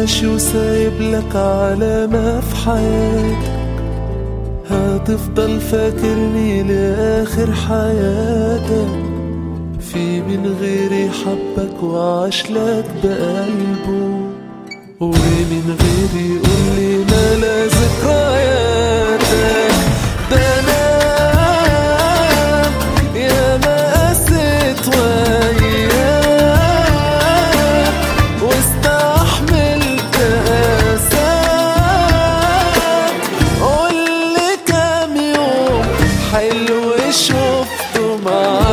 ماشي وسايب لك علامة في حياتك، هتفضل فاكرني لآخر حياتك. في من غيري حبك وعاش لك بقلبه، ومن غيري يقولي ملا ذكرياتك. ده أنا يا ما قست وياك واستحملت قاساك. قولي كام يوم حلو شفته معاك